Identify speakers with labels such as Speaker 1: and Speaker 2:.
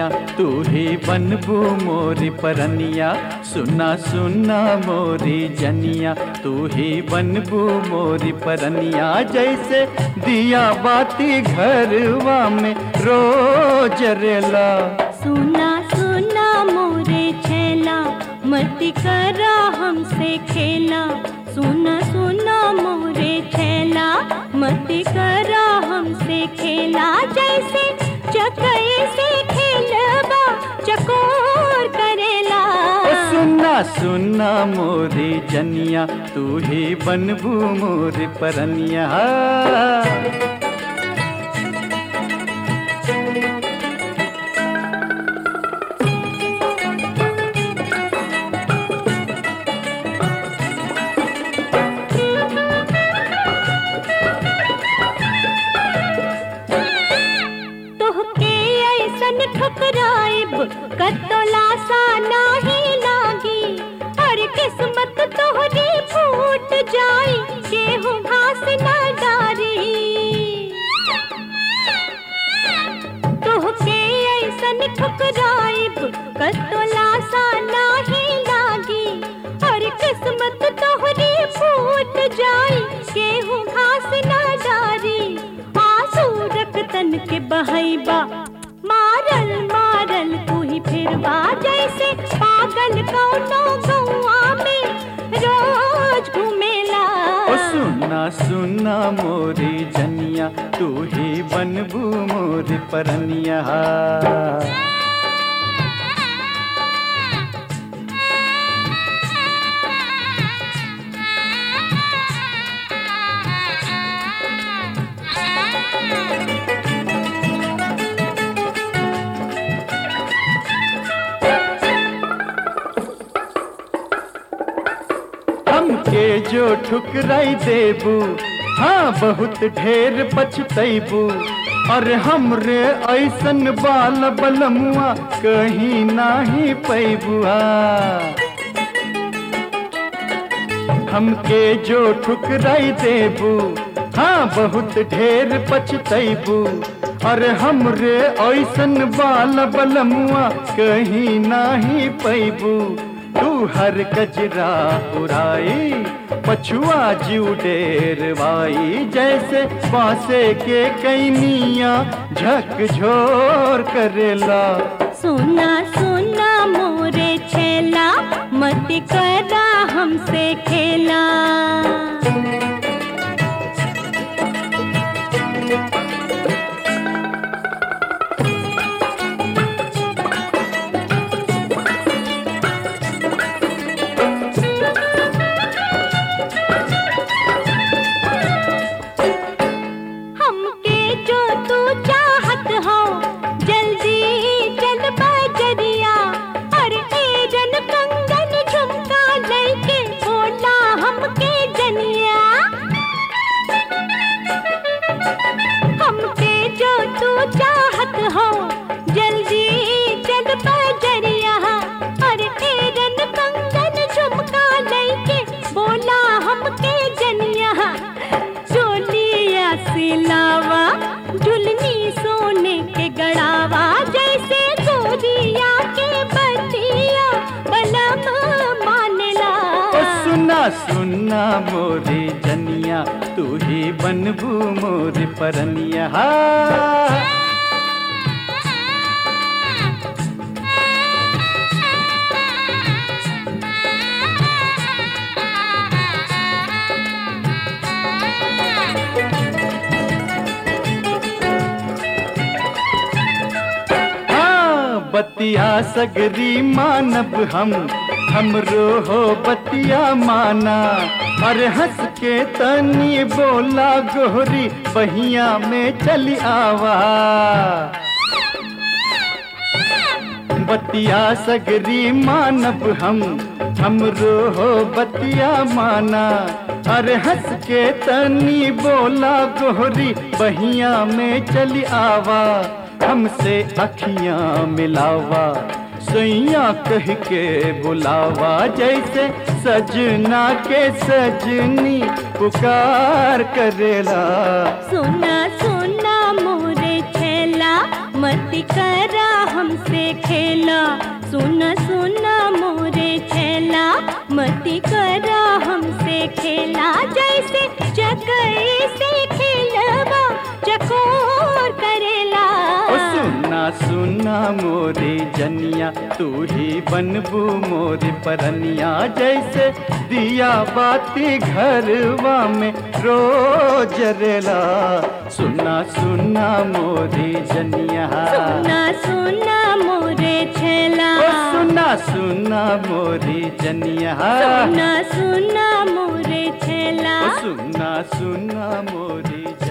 Speaker 1: जनिया तू ही बनबू मोरी परनिया। सुना सुना मोरी जनिया तू ही बनबू मोरी परनिया। जैसे दिया बाती घरवा में रोज रेला।
Speaker 2: सुना सुना मोरे छैला मत करा हमसे खेला। सुना सुना मोरे छैला मत करा हमसे खेला। जैसे चकई से खेलबा चकोर करेला।
Speaker 1: सुना सुना मोरी जनिया तू ही बनबू मोरी परनिया।
Speaker 2: ठुकराइब कतला सा नाही लागी। और किस्मत तोहरी फूट जाई केहू घास न डारी। तोहके ऐसन ठुकराइब कतला सा नाही लागी। और किस्मत तोहरी फूट जाई केहू घास न डारी। आंसू रक्तन के बहैबा मारल मारल तू ही फिरवा। जैसे पागल कौनो गौआ में रोज घूमेला।
Speaker 1: सुना सुना मोरी जनिया तू ही बनबू मोरी परनिया। हमके जो ठुकराई देबू हाँ बहुत ढेर पछतैबू। और हमरे ऐसन बाल बलमुआ कहीं नाही पैबुआ। हमके जो ठुकराई देबू हाँ बहुत ढेर पछतैबू। और हमरे ऐसन बाल बलमुआ कहीं नाही पैबू। तू हर गजरा उड़ाई पछुआ जीव डेरवाई। जैसे बांसे के कैनिया झकझोर करेला।
Speaker 2: सुना सुना मोरे छैला मत करा हमसे खेला। झुलनी सोने के गड़ावा। जैसे गोरिया के बतिया बलम मानला।
Speaker 1: सुना सुना मोरी जनिया तू ही बनबू मोरी परनिया। बतिया सगरी मानब हमरो हो बतिया माना। और हंस के तनी बोला गोरी बहिया में चली आवा। बतिया सगरी मानब हमरो हो बतिया माना। और हंस के तनी बोला गोरी बहिया में चली आवा। हमसे अखियां मिलावा सैया कह के बुलावा। जैसे सजना के सजनी पुकार करेला।
Speaker 2: सुना सुना मोरे छैला मत करा हमसे खेला, सुना सुना मोरे छेला, मत करा हमसे खेला। जैसे चकई से खेलवा चकोर करेला।
Speaker 1: ओ सुना सुना मोरे जनिया, तू ही बनबू मोरे परनिया। जैसे दिया बाती घरवा में रोज जरेला, सुना सुना मोरे जनिया।
Speaker 2: सुना सुना मोरे छेला,
Speaker 1: ओ सुना सुना मोरे जनिया।
Speaker 2: सुना सुना मोरे छेला,
Speaker 1: ओ सुना सुना मोरे